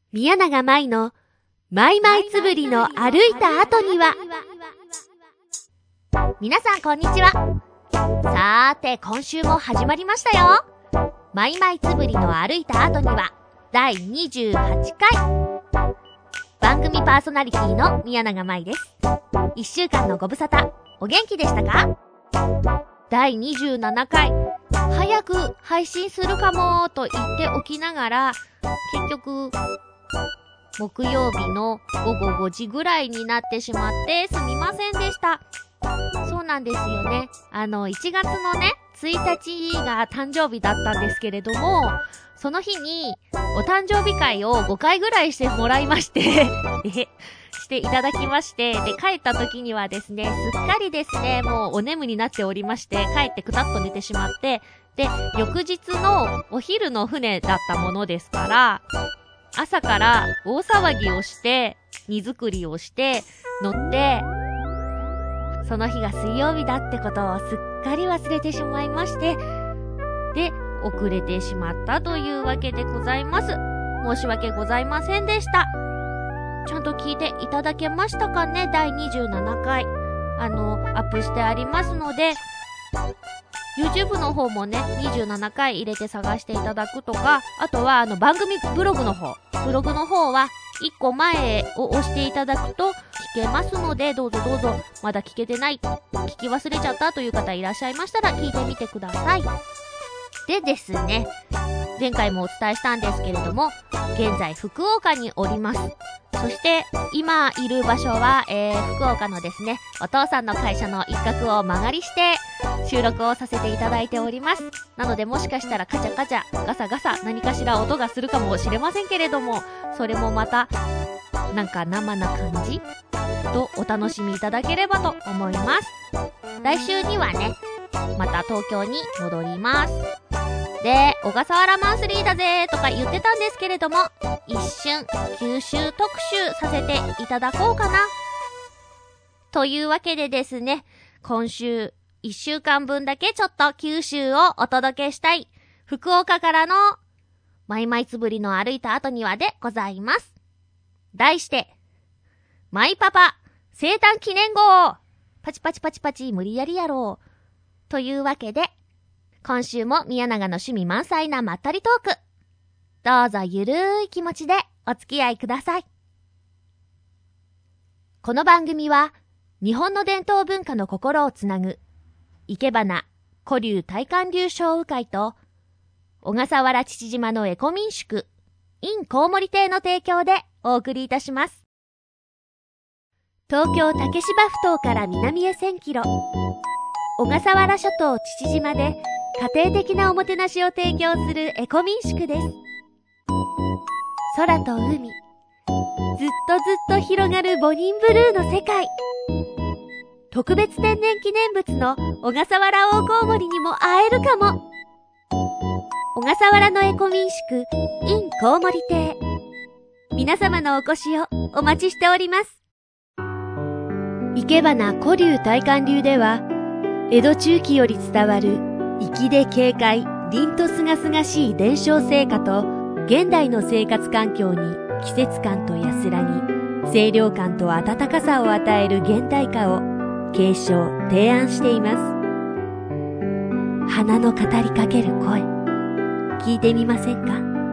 宮永舞のマイマイつぶりの歩いた後には。皆さんこんにちは。さーて今週も始まりましたよ。マイマイつぶりの歩いた後には第28回。番組パーソナリティの宮永舞です。1週間のご無沙汰お元気でしたか？第27回早く配信するかもと言っておきながら、結局木曜日の午後5時ぐらいになってしまってすみませんでした。そうなんですよね。1月のね1日が誕生日だったんですけれども、その日にお誕生日会を5回ぐらいしてもらいましてしていただきまして、で帰った時にはですね、すっかりですねもうお眠になっておりまして、帰ってくたっと寝てしまって、で翌日のお昼の船だったものですから、朝から大騒ぎをして荷造りをして乗って、その日が水曜日だってことをすっかり忘れてしまいまして、で遅れてしまったというわけでございます。申し訳ございませんでした。ちゃんと聞いていただけましたかね。第27回アップしてありますので、YouTube の方もね27回入れて探していただくとか、あとは番組ブログの方は1個前を押していただくと聞けますので、どうぞまだ聞けてない、聞き忘れちゃったという方いらっしゃいましたら聞いてみてください。でですね、前回もお伝えしたんですけれども、現在福岡におります。そして今いる場所は、福岡のですねお父さんの会社の一角を間借りして収録をさせていただいております。なのでもしかしたらカチャカチャガサガサ何かしら音がするかもしれませんけれども、それもまたなんか生な感じとお楽しみいただければと思います。来週にはねまた東京に戻ります。で、小笠原マンスリーだぜとか言ってたんですけれども、一瞬九州特集させていただこうかなというわけでですね、今週1週間分だけちょっと九州をお届けしたい福岡からのマイマイつぶりの歩いた後にはでございます。題してマイパパ生誕記念号、パチパチパチパチ無理やりやろうというわけで、今週も宮永の趣味満載なまったりトーク、どうぞゆるい気持ちでお付き合いください。この番組は日本の伝統文化の心をつなぐいけばな古流大韓流商雨会と小笠原父島のエコ民宿 in コウモリ亭の提供でお送りいたします。東京竹芝埠頭から南へ1000キロ、小笠原諸島父島で家庭的なおもてなしを提供するエコ民宿です。空と海、ずっと広がるボニンブルーの世界。特別天然記念物の小笠原大コウモリにも会えるかも。小笠原のエコ民宿 in コウモリ亭、皆様のお越しをお待ちしております。いけばな古流大韓流では、江戸中期より伝わる粋で軽快、凛とすがすがしい伝承成果と、現代の生活環境に季節感と安らぎ、清涼感と温かさを与える現代化を継承・提案しています。花の語りかける声、聞いてみませんか？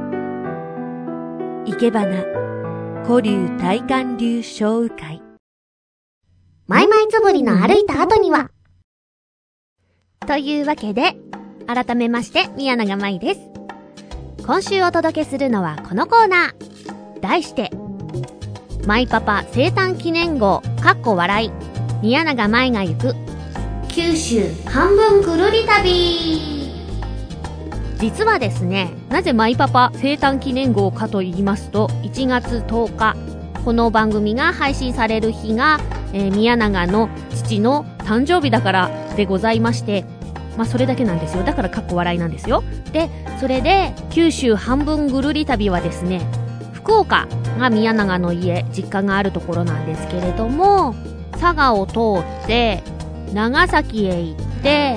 いけばな古流大韓流商雨会。マイマイつぶりの歩いた後には、というわけで改めまして宮永舞です。今週お届けするのはこのコーナー、題してマイパパ生誕記念号笑い宮永舞が行く九州半分ぐるり旅。実はですね、なぜマイパパ生誕記念号かと言いますと、1月10日この番組が配信される日が、宮永の父の誕生日だからでございまして、それだけなんですよ。だから笑いなんですよ。で、それで九州半分ぐるり旅はですね、福岡が宮永の家、実家があるところなんですけれども、佐賀を通って長崎へ行って、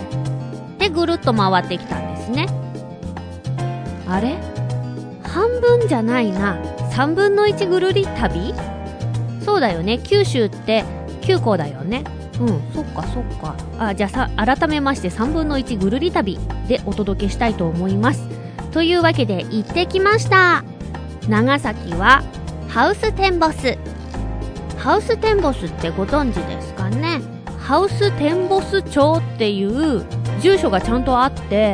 でぐるっと回ってきたんですね。あれ？半分じゃないな、 3分の1ぐるり旅？そうだよね。九州って9個だよね。そっか。じゃあ改めまして3分の1ぐるり旅でお届けしたいと思います。というわけで行ってきました。長崎はハウステンボス。ハウステンボスってご存知ですかね。ハウステンボス町っていう住所がちゃんとあって、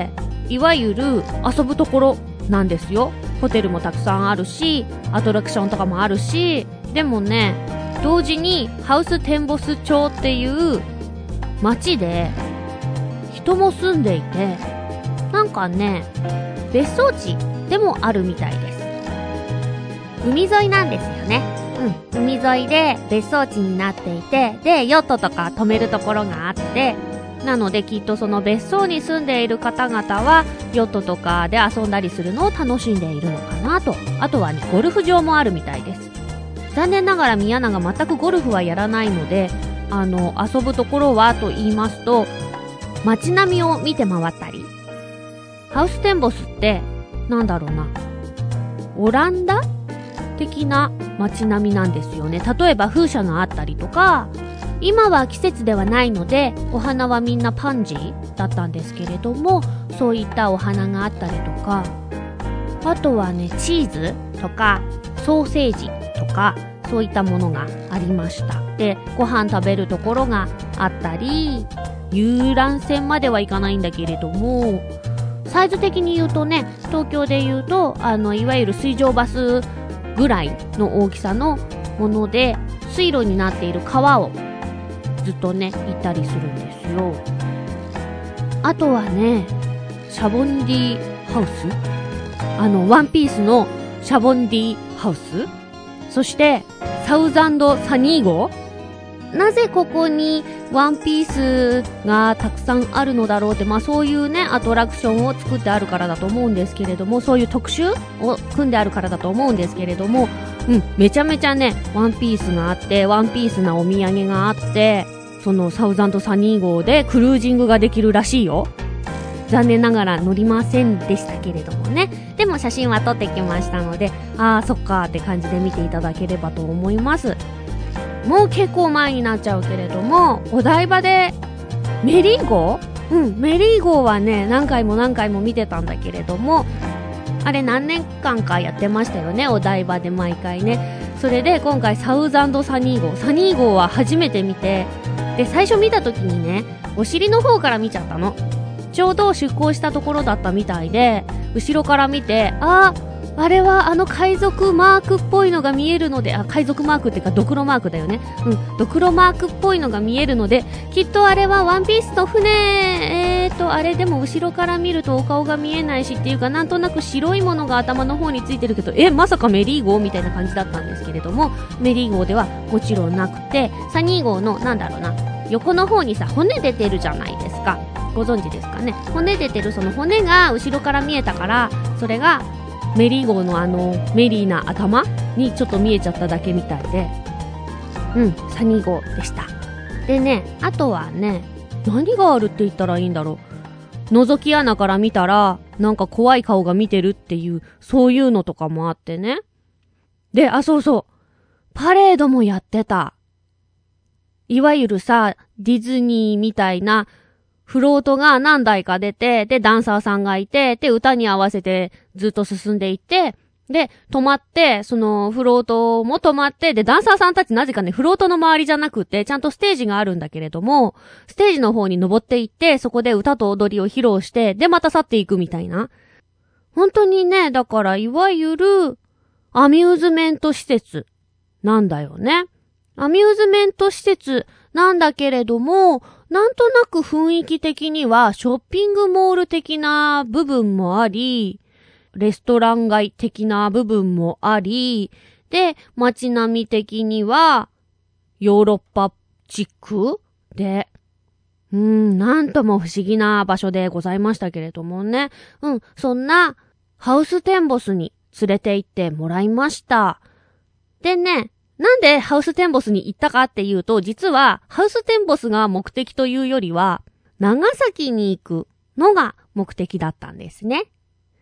いわゆる遊ぶところなんですよ。ホテルもたくさんあるし、アトラクションとかもあるし、でもね、同時にハウステンボス町っていう町で人も住んでいて、なんかね、別荘地でもあるみたいです。海沿いなんですよね。海沿いで別荘地になっていて、でヨットとか止めるところがあって、なのできっとその別荘に住んでいる方々はヨットとかで遊んだりするのを楽しんでいるのかなと。あとはね、ゴルフ場もあるみたいです。残念ながら宮永全くゴルフはやらないので、遊ぶところはと言いますと、街並みを見て回ったり。ハウステンボスってなんだろうな、オランダ的な街並みなんですよね。例えば風車があったりとか、今は季節ではないのでお花はみんなパンジーだったんですけれども、そういったお花があったりとか、あとはね、チーズとかソーセージとかそういったものがありました。で、ご飯食べるところがあったり、遊覧船まではいかないんだけれども、サイズ的に言うとね、東京で言うといわゆる水上バスぐらいの大きさのもので、水路になっている川をずっとね行ったりするんですよ。あとはね、シャボンディハウス、ワンピースのシャボンディハウス、そしてサウザンドサニー号。なぜここにワンピースがたくさんあるのだろうって、そういうねアトラクションを作ってあるからだと思うんですけれども、そういう特集を組んであるからだと思うんですけれども、めちゃめちゃねワンピースがあって、ワンピースなお土産があって、そのサウザンドサニー号でクルージングができるらしいよ。残念ながら乗りませんでしたけれどもね。でも写真は撮ってきましたので、そっかって感じで見ていただければと思います。もう結構前になっちゃうけれども、お台場でメリー号？メリー号はね、何回も見てたんだけれども、あれ何年間かやってましたよね、お台場で毎回ね。それで今回サウザンドサニー号は初めて見て、で最初見た時にね、お尻の方から見ちゃったの。ちょうど出港したところだったみたいで、後ろから見て、あれは海賊マークっぽいのが見えるので、海賊マークっていうかドクロマークだよね。ドクロマークっぽいのが見えるので、きっとあれはワンピースの船、あれでも後ろから見るとお顔が見えないしっていうか、なんとなく白いものが頭の方についてるけど、まさかメリー号みたいな感じだったんですけれども、メリー号ではもちろんなくて、サニー号の横の方にさ、骨出てるじゃないですか。ご存知ですかね。骨出てるその骨が後ろから見えたから、それがメリー号のメリーな頭にちょっと見えちゃっただけみたいで、サニー号でした。でね、あとはね、何があるって言ったらいいんだろう。覗き穴から見たらなんか怖い顔が見てるっていう、そういうのとかもあってね。で、そうそう、パレードもやってた。いわゆるさ、ディズニーみたいなフロートが何台か出て、で、ダンサーさんがいて、で、歌に合わせてずっと進んでいって、で、止まって、そのフロートも止まって、で、ダンサーさんたちなぜかね、フロートの周りじゃなくて、ちゃんとステージがあるんだけれども、ステージの方に登っていって、そこで歌と踊りを披露して、で、また去っていくみたいな。本当にね、だから、いわゆる、アミューズメント施設なんだよね。アミューズメント施設なんだけれども、なんとなく雰囲気的にはショッピングモール的な部分もあり、レストラン街的な部分もあり、で、街並み的にはヨーロッパチックで、なんとも不思議な場所でございましたけれどもね。そんなハウステンボスに連れて行ってもらいました。でね、なんでハウステンボスに行ったかっていうと、実はハウステンボスが目的というよりは、長崎に行くのが目的だったんですね。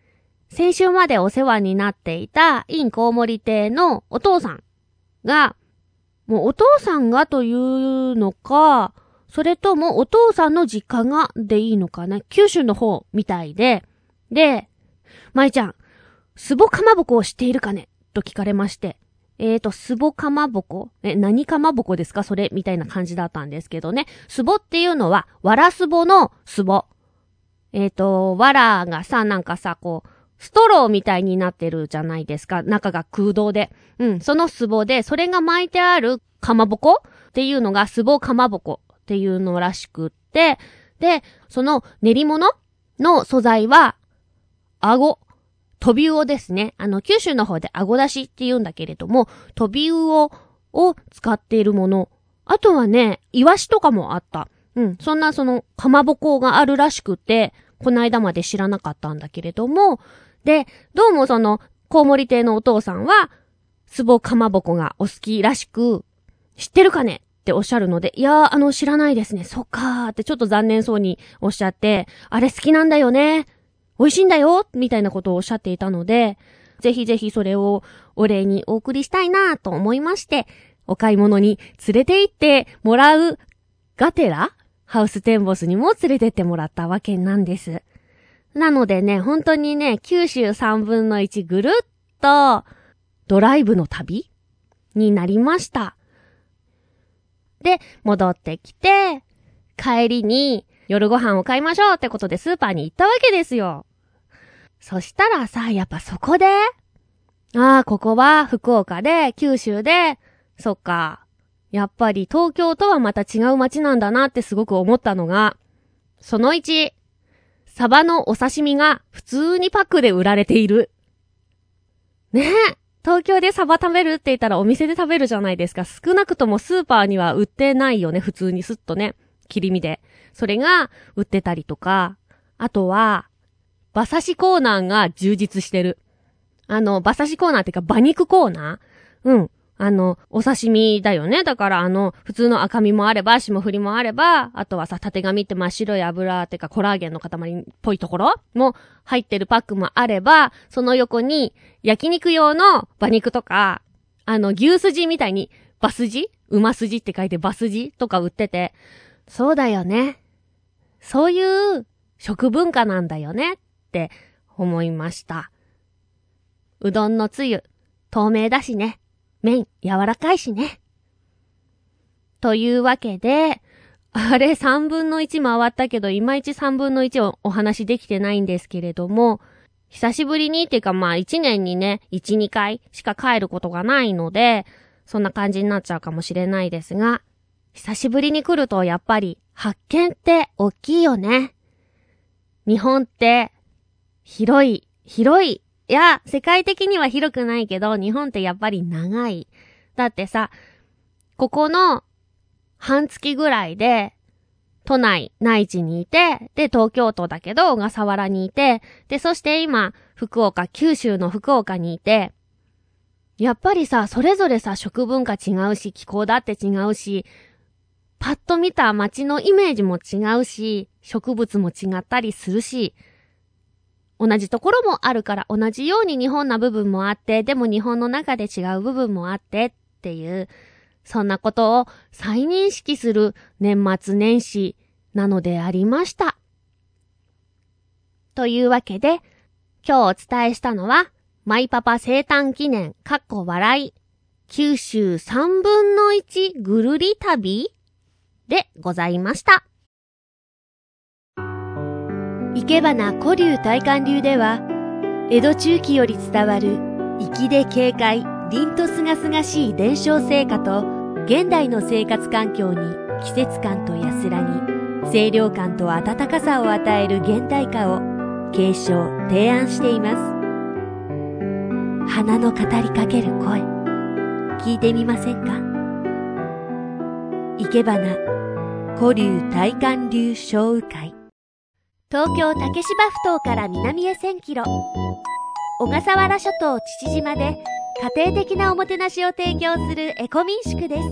先週までお世話になっていたインコウモリ亭のお父さんが、もうお父さんがというのか、それともお父さんの実家がでいいのかな、九州の方みたいで、舞ちゃん、スボかまぼこを知っているかねと聞かれまして、スボかまぼこ何かまぼこですかそれみたいな感じだったんですけどね。スボっていうのは、わらすぼのスボ。わらがさ、なんかさ、こう、ストローみたいになってるじゃないですか。中が空洞で。そのスボで、それが巻いてあるかまぼこっていうのがスボかまぼこっていうのらしくって、で、その練り物の素材は、あご。トビウオですね。九州の方であごだしって言うんだけれども、トビウオを使っているもの。あとはね、イワシとかもあった。そんなかまぼこがあるらしくて、この間まで知らなかったんだけれども、で、どうもコウモリ亭のお父さんは、スボかまぼこがお好きらしく、知ってるかねっておっしゃるので、いやー、知らないですね。そっかーってちょっと残念そうにおっしゃって、あれ好きなんだよね。美味しいんだよみたいなことをおっしゃっていたので、ぜひぜひそれをお礼にお送りしたいなと思いまして、お買い物に連れて行ってもらうがてら、ハウステンボスにも連れてってもらったわけなんです。なのでね、本当にね、九州3分の1ぐるっとドライブの旅になりました。で、戻ってきて、帰りに夜ご飯を買いましょうってことでスーパーに行ったわけですよ。そしたらさ、やっぱそこで、ここは福岡で、九州で、そっか、やっぱり東京とはまた違う街なんだなってすごく思ったのが、その1、サバのお刺身が普通にパックで売られている。ねえ、東京でサバ食べるって言ったらお店で食べるじゃないですか。少なくともスーパーには売ってないよね、普通にスッとね。切り身で。それが売ってたりとか、あとは、馬刺しコーナーが充実してる。馬刺しコーナーっていうか馬肉コーナー？お刺身だよね。だから普通の赤身もあれば、霜降りもあれば、あとはさ、縦紙って真っ白い油っていうかコラーゲンの塊っぽいところも入ってるパックもあれば、その横に焼肉用の馬肉とか、牛すじみたいに馬すじ？馬すじって書いて馬すじとか売ってて、そうだよね。そういう食文化なんだよねって思いました。うどんのつゆ、透明だしね。麺、柔らかいしね。というわけで、あれ3分の1回ったけど、いまいち3分の1をお話できてないんですけれども、久しぶりにっていうか1年にね、1、2回しか帰ることがないので、そんな感じになっちゃうかもしれないですが、久しぶりに来るとやっぱり発見って大きいよね。日本って広い。いや、世界的には広くないけど、日本ってやっぱり長い。だってさ、ここの半月ぐらいで、都内、内地にいて、で、東京都だけど、小笠原にいて、で、そして今、九州の福岡にいて、やっぱりさ、それぞれさ、食文化違うし、気候だって違うし、パッと見た街のイメージも違うし、植物も違ったりするし、同じところもあるから同じように日本な部分もあって、でも日本の中で違う部分もあってっていう、そんなことを再認識する年末年始なのでありました。というわけで、今日お伝えしたのは、マイパパ生誕記念笑い九州3分の1ぐるり旅でございました。生け花古流大観流では、江戸中期より伝わる粋で軽快、凛とすがすがしい伝承成果と、現代の生活環境に季節感と安らぎ、清涼感と温かさを与える現代歌を継承・提案しています。花の語りかける声、聞いてみませんか？生け花古流大観流小雨会。東京竹芝埠頭から南へ1000キロ、小笠原諸島父島で家庭的なおもてなしを提供するエコ民宿です。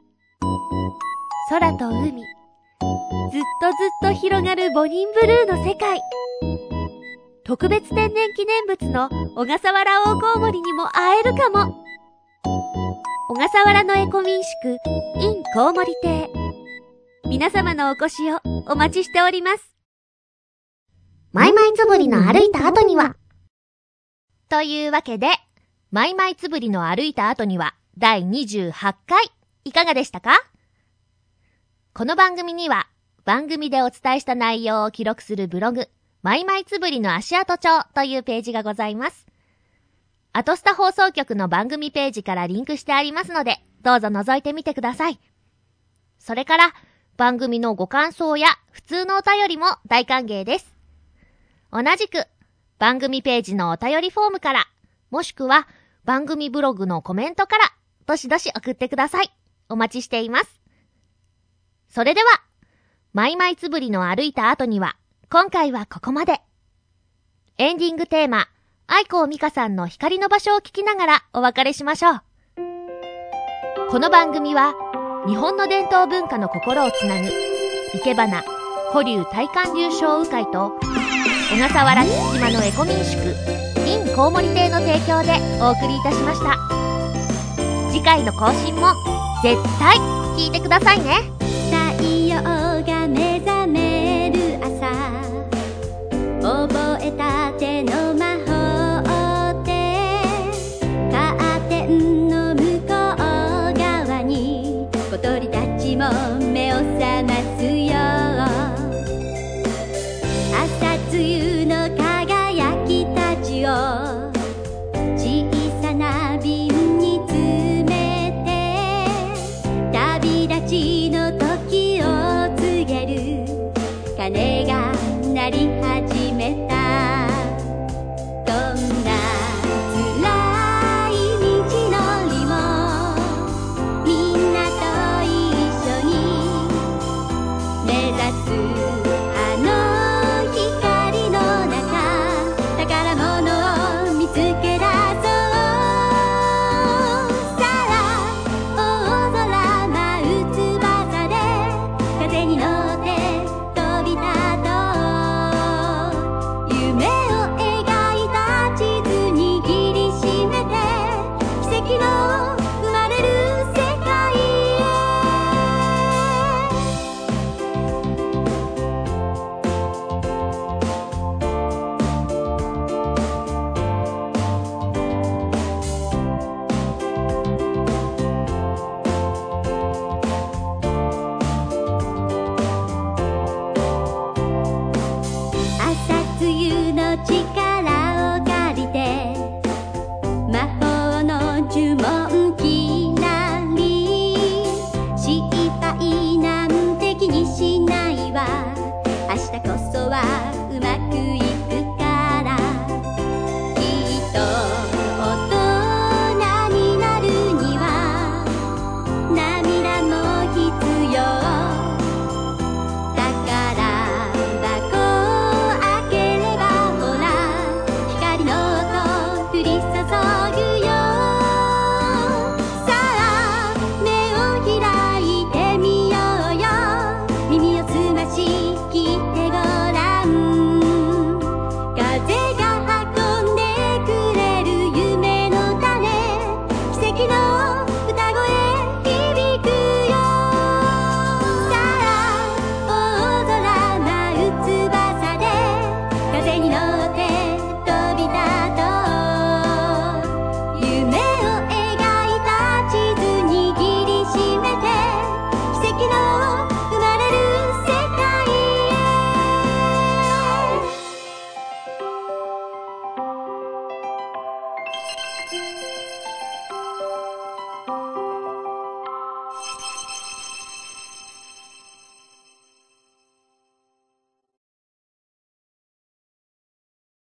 空と海、ずっとずっと広がるボニンブルーの世界。 特別天然記念物の小笠原大コウモリにも会えるかも。小笠原のエコ民宿 in コウモリ亭。皆様のお越しをお待ちしております。 マイマイつぶりの歩いた後には。 というわけで、マイマイつぶりの歩いた後には第28回いかがでしたか？この番組には番組でお伝えした内容を記録するブログ、マイマイつぶりの足跡帳というページがございます。アトスタ放送局の番組ページからリンクしてありますので、どうぞ覗いてみてください。それから、番組のご感想や普通のお便りも大歓迎です。同じく、番組ページのお便りフォームから、もしくは番組ブログのコメントから、どしどし送ってください。お待ちしています。それでは、マイマイつぶりの歩いた後には、今回はここまで。エンディングテーマ、愛子美香さんの光の場所を聞きながらお別れしましょう。この番組は、日本の伝統文化の心をつなぐ、生け花、古流大観流小鵜会と、小笠原父島のエコ民宿、in コウモリ亭の提供でお送りいたしました。次回の更新も、絶対聞いてくださいね。 太陽が目覚める朝、覚えたての魔法でカーテンの向こう側に小鳥たちも目を覚ますよ。朝露の輝きたちを小さな瓶に詰めて、旅立ちの時を告げる鐘が鳴り始めた。どんな辛い道のりもみんなと一緒に目指すあの光の中、宝物を見つけ出そう。さあ大空舞う翼で風に乗って飛び立とう。夢を描いた地図握りしめて奇跡の生まれる世界へ。朝露の力を借りて魔法の呪文きらり、失敗なんて気にしないわ。明日こそはうまくいくから。きっと大人になるには涙も必要。宝箱開ければほら光の音降り注ぐよ。さあ目を開いてみようよ。耳を澄まし聞いてごらん。風が運んでくれる夢の種、奇跡の